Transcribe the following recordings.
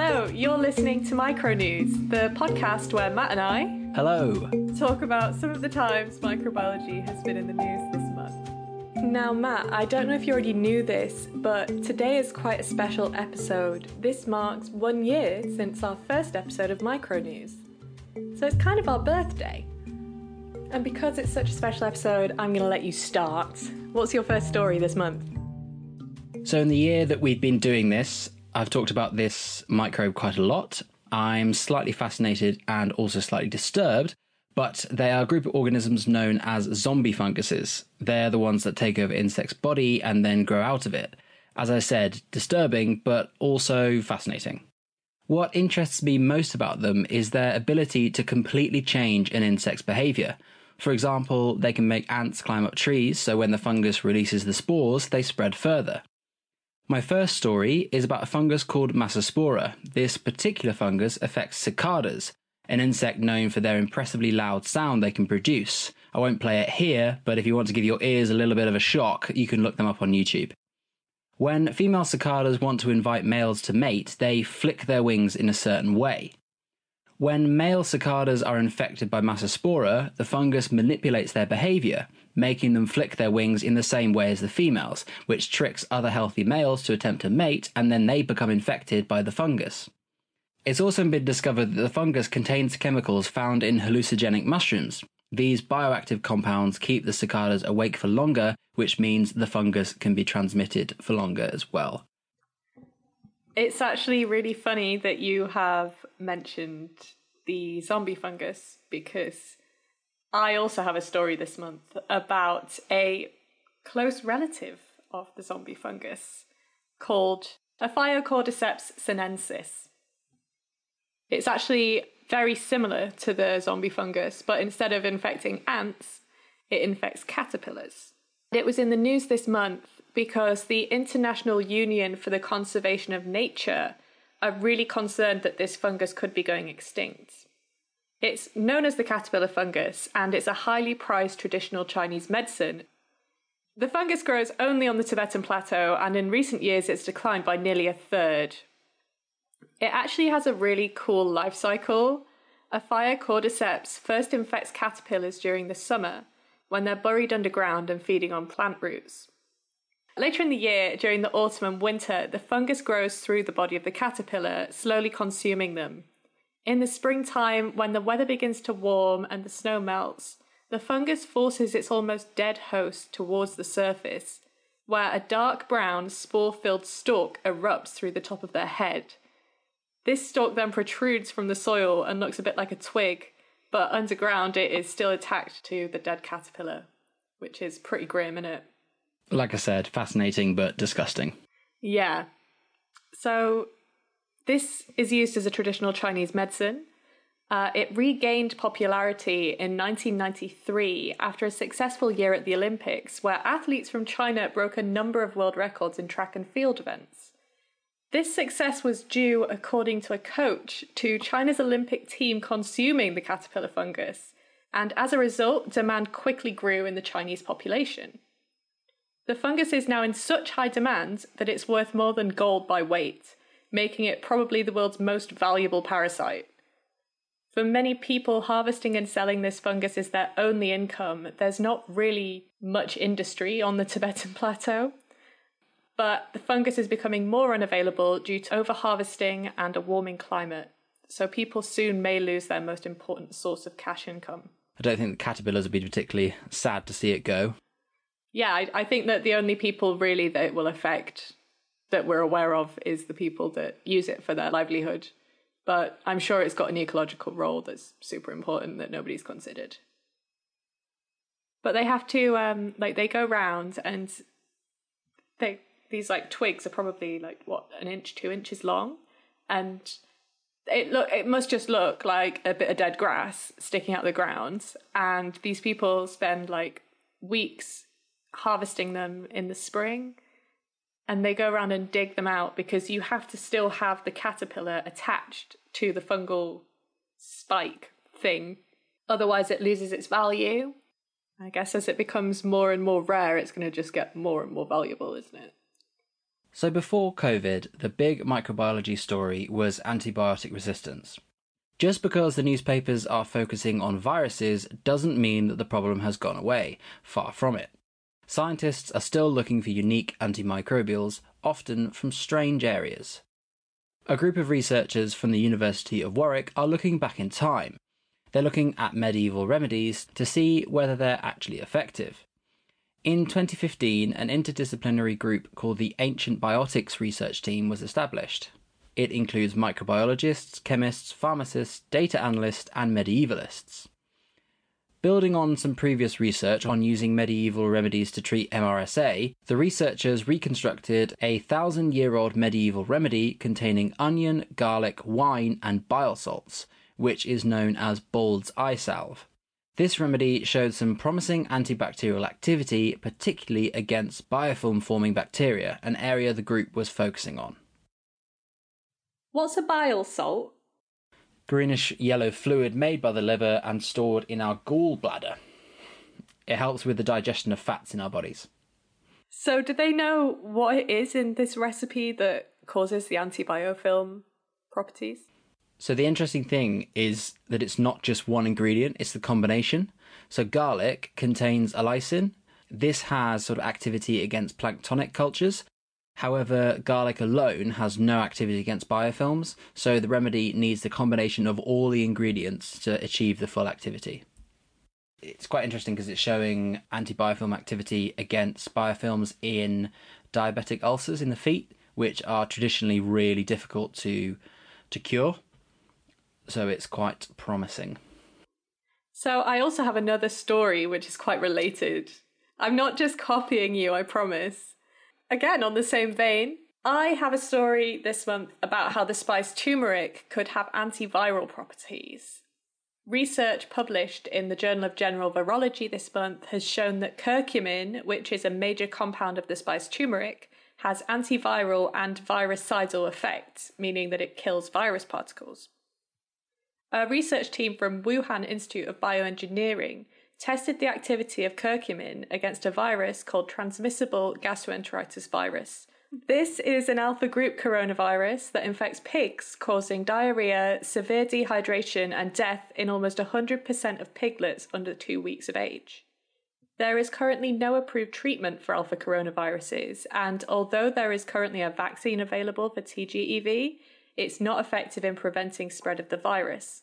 Hello, you're listening to Micro News, the podcast where Matt and I Hello. talk about some of the times microbiology has been in the news this month. Now, Matt, I don't know if you already knew this, but today is quite a special episode. This marks 1 year since our first episode of Micro News. So it's kind of our birthday. And because it's such a special episode, I'm going to let you start. What's your first story this month? So in the year that we've been doing this, I've talked about this microbe quite a lot. I'm slightly fascinated and also slightly disturbed, but they are a group of organisms known as zombie funguses. They're the ones that take over insects' body and then grow out of it. As I said, disturbing, but also fascinating. What interests me most about them is their ability to completely change an insect's behaviour. For example, they can make ants climb up trees, so when the fungus releases the spores, they spread further. My first story is about a fungus called Massospora. This particular fungus affects cicadas, an insect known for their impressively loud sound they can produce. I won't play it here, but if you want to give your ears a little bit of a shock, you can look them up on YouTube. When female cicadas want to invite males to mate, they flick their wings in a certain way. When male cicadas are infected by Massospora, the fungus manipulates their behaviour, making them flick their wings in the same way as the females, which tricks other healthy males to attempt to mate, and then they become infected by the fungus. It's also been discovered that the fungus contains chemicals found in hallucinogenic mushrooms. These bioactive compounds keep the cicadas awake for longer, which means the fungus can be transmitted for longer as well. It's actually really funny that you have mentioned the zombie fungus, because I also have a story this month about a close relative of the zombie fungus called Ophiocordyceps sinensis. It's actually very similar to the zombie fungus, but instead of infecting ants, it infects caterpillars. It was in the news this month because the International Union for the Conservation of Nature are really concerned that this fungus could be going extinct. It's known as the caterpillar fungus, and it's a highly prized traditional Chinese medicine. The fungus grows only on the Tibetan Plateau, and in recent years it's declined by nearly a third. It actually has a really cool life cycle. Ophiocordyceps first infects caterpillars during the summer, when they're buried underground and feeding on plant roots. Later in the year, during the autumn and winter, the fungus grows through the body of the caterpillar, slowly consuming them. In the springtime, when the weather begins to warm and the snow melts, the fungus forces its almost dead host towards the surface, where a dark brown, spore-filled stalk erupts through the top of their head. This stalk then protrudes from the soil and looks a bit like a twig, but underground it is still attached to the dead caterpillar, which is pretty grim, isn't it? Like I said, fascinating but disgusting. Yeah. So this is used as a traditional Chinese medicine. It regained popularity in 1993 after a successful year at the Olympics, where athletes from China broke a number of world records in track and field events. This success was due, according to a coach, to China's Olympic team consuming the caterpillar fungus, and as a result, demand quickly grew in the Chinese population. The fungus is now in such high demand that it's worth more than gold by weight, making it probably the world's most valuable parasite. For many people, harvesting and selling this fungus is their only income. There's not really much industry on the Tibetan Plateau. But the fungus is becoming more unavailable due to overharvesting and a warming climate, so people soon may lose their most important source of cash income. I don't think the caterpillars would be particularly sad to see it go. Yeah, I think that the only people really that it will affect that we're aware of is the people that use it for their livelihood. But I'm sure it's got an ecological role that's super important that nobody's considered. But they have to, they go round and these twigs are probably 1 inch, 2 inches long, and it must just look like a bit of dead grass sticking out the ground. And these people spend weeks harvesting them in the spring, and they go around and dig them out because you have to still have the caterpillar attached to the fungal spike thing, otherwise it loses its value. I guess as it becomes more and more rare, it's going to just get more and more valuable, isn't it? So before COVID, the big microbiology story was antibiotic resistance. Just because the newspapers are focusing on viruses doesn't mean that the problem has gone away. Far from it. Scientists are still looking for unique antimicrobials, often from strange areas. A group of researchers from the University of Warwick are looking back in time. They're looking at medieval remedies to see whether they're actually effective. In 2015, an interdisciplinary group called the Ancient Biotics Research Team was established. It includes microbiologists, chemists, pharmacists, data analysts, and medievalists. Building on some previous research on using medieval remedies to treat MRSA, the researchers reconstructed a 1,000-year-old medieval remedy containing onion, garlic, wine, and bile salts, which is known as Bald's eye salve. This remedy showed some promising antibacterial activity, particularly against biofilm-forming bacteria, an area the group was focusing on. What's a bile salt? Greenish yellow fluid made by the liver and stored in our gallbladder. It helps with the digestion of fats in our bodies. So do they know what it is in this recipe that causes the antibiofilm properties? So the interesting thing is that it's not just one ingredient, it's the combination. So garlic contains allicin. This has sort of activity against planktonic cultures. However, garlic alone has no activity against biofilms, so the remedy needs the combination of all the ingredients to achieve the full activity. It's quite interesting because it's showing anti-biofilm activity against biofilms in diabetic ulcers in the feet, which are traditionally really difficult to cure. So it's quite promising. So I also have another story which is quite related. I'm not just copying you, I promise. Again, on the same vein, I have a story this month about how the spice turmeric could have antiviral properties. Research published in the Journal of General Virology this month has shown that curcumin, which is a major compound of the spice turmeric, has antiviral and virucidal effects, meaning that it kills virus particles. A research team from Wuhan Institute of Bioengineering tested the activity of curcumin against a virus called transmissible gastroenteritis virus. This is an alpha group coronavirus that infects pigs, causing diarrhea, severe dehydration, and death in almost 100% of piglets under 2 weeks of age. There is currently no approved treatment for alpha coronaviruses, and although there is currently a vaccine available for TGEV, it's not effective in preventing spread of the virus.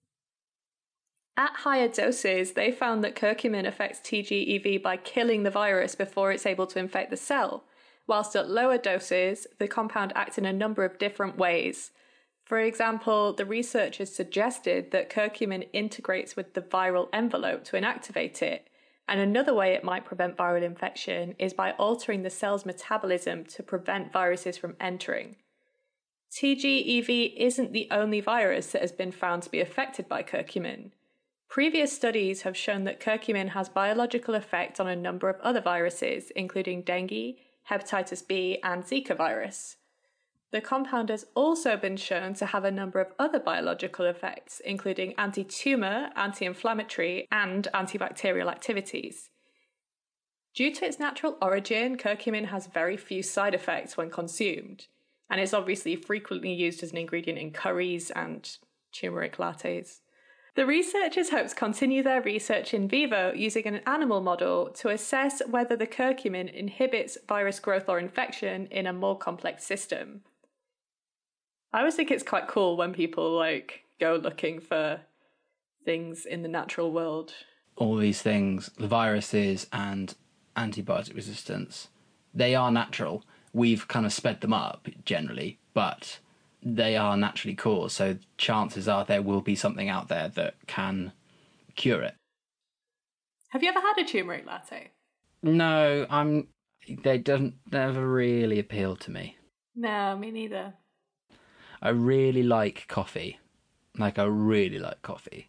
At higher doses, they found that curcumin affects TGEV by killing the virus before it's able to infect the cell, whilst at lower doses, the compound acts in a number of different ways. For example, the researchers suggested that curcumin integrates with the viral envelope to inactivate it, and another way it might prevent viral infection is by altering the cell's metabolism to prevent viruses from entering. TGEV isn't the only virus that has been found to be affected by curcumin. Previous studies have shown that curcumin has biological effect on a number of other viruses, including dengue, hepatitis B, and Zika virus. The compound has also been shown to have a number of other biological effects, including anti-tumor, anti-inflammatory, and antibacterial activities. Due to its natural origin, curcumin has very few side effects when consumed, and it's obviously frequently used as an ingredient in curries and turmeric lattes. The researchers hope to continue their research in vivo using an animal model to assess whether the curcumin inhibits virus growth or infection in a more complex system. I always think it's quite cool when people go looking for things in the natural world. All these things, the viruses and antibiotic resistance, they are natural. We've kind of sped them up generally, but they are naturally caused, so chances are there will be something out there that can cure it. Have you ever had a turmeric latte? No, they don't never really appeal to me. No, me neither. I really like coffee. I really like coffee.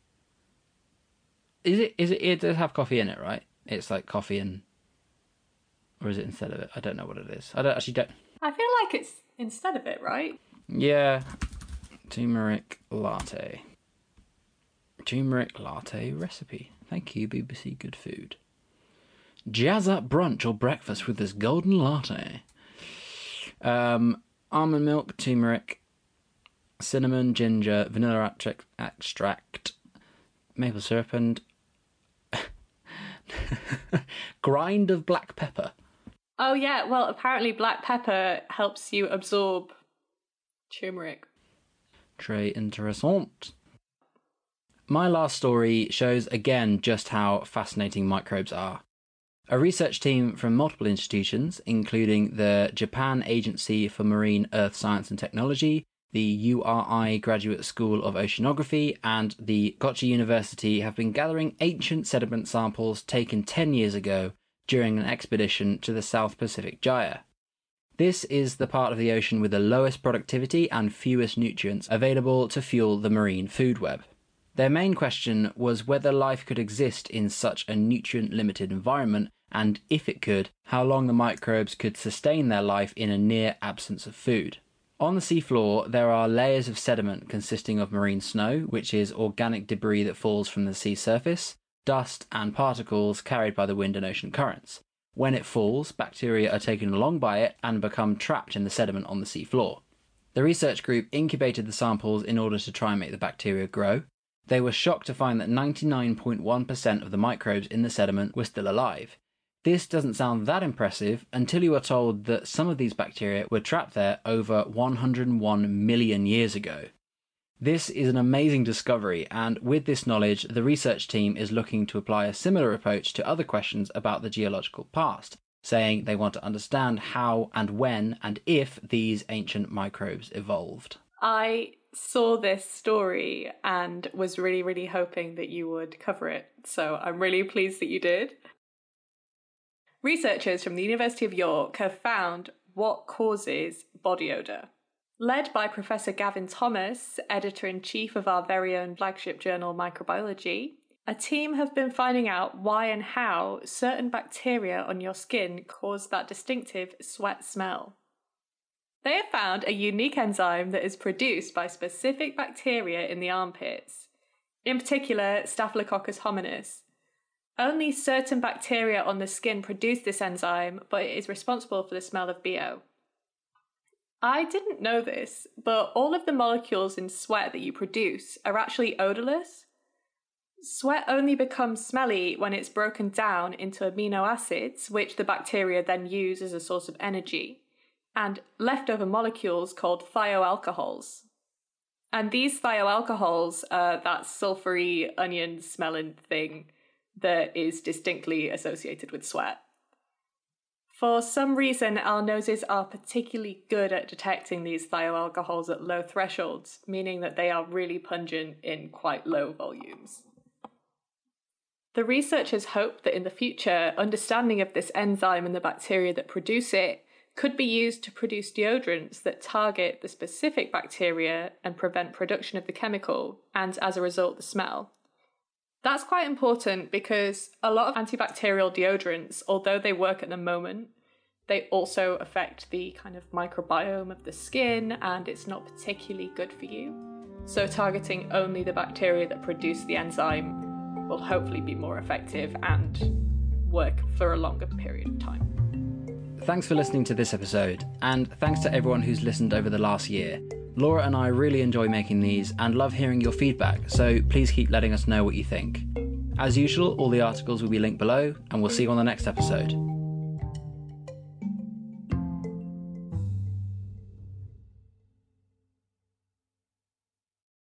It does have coffee in it, right? It's like coffee and... Or is it instead of it? I don't know what it is. I feel like it's instead of it, right? Yeah. Turmeric latte. Turmeric latte recipe. Thank you, BBC Good Food. Jazz up brunch or breakfast with this golden latte. Almond milk, turmeric, cinnamon, ginger, vanilla extract, maple syrup, and grind of black pepper. Oh yeah, well apparently black pepper helps you absorb turmeric. Très intéressant. My last story shows again just how fascinating microbes are. A research team from multiple institutions, including the Japan Agency for Marine Earth Science and Technology, the URI Graduate School of Oceanography, and the Gotcha University, have been gathering ancient sediment samples taken 10 years ago during an expedition to the South Pacific Gyre. This is the part of the ocean with the lowest productivity and fewest nutrients available to fuel the marine food web. Their main question was whether life could exist in such a nutrient-limited environment, and if it could, how long the microbes could sustain their life in a near absence of food. On the seafloor, there are layers of sediment consisting of marine snow, which is organic debris that falls from the sea surface, dust and particles carried by the wind and ocean currents. When it falls, bacteria are taken along by it and become trapped in the sediment on the seafloor. The research group incubated the samples in order to try and make the bacteria grow. They were shocked to find that 99.1% of the microbes in the sediment were still alive. This doesn't sound that impressive until you are told that some of these bacteria were trapped there over 101 million years ago. This is an amazing discovery, and with this knowledge, the research team is looking to apply a similar approach to other questions about the geological past, saying they want to understand how and when and if these ancient microbes evolved. I saw this story and was really, really hoping that you would cover it, so I'm really pleased that you did. Researchers from the University of York have found what causes body odour. Led by Professor Gavin Thomas, editor-in-chief of our very own flagship journal Microbiology, a team have been finding out why and how certain bacteria on your skin cause that distinctive sweat smell. They have found a unique enzyme that is produced by specific bacteria in the armpits, in particular Staphylococcus hominis. Only certain bacteria on the skin produce this enzyme, but it is responsible for the smell of BO. I didn't know this, but all of the molecules in sweat that you produce are actually odourless. Sweat only becomes smelly when it's broken down into amino acids, which the bacteria then use as a source of energy, and leftover molecules called thioalcohols. And these thioalcohols are that sulfury onion smelling thing that is distinctly associated with sweat. For some reason, our noses are particularly good at detecting these thioalcohols at low thresholds, meaning that they are really pungent in quite low volumes. The researchers hope that in the future, understanding of this enzyme and the bacteria that produce it could be used to produce deodorants that target the specific bacteria and prevent production of the chemical, and as a result, the smell. That's quite important because a lot of antibacterial deodorants, although they work at the moment, they also affect the kind of microbiome of the skin, and it's not particularly good for you. So targeting only the bacteria that produce the enzyme will hopefully be more effective and work for a longer period of time. Thanks for listening to this episode, and thanks to everyone who's listened over the last year. Laura and I really enjoy making these and love hearing your feedback, so please keep letting us know what you think. As usual, all the articles will be linked below, and we'll see you on the next episode.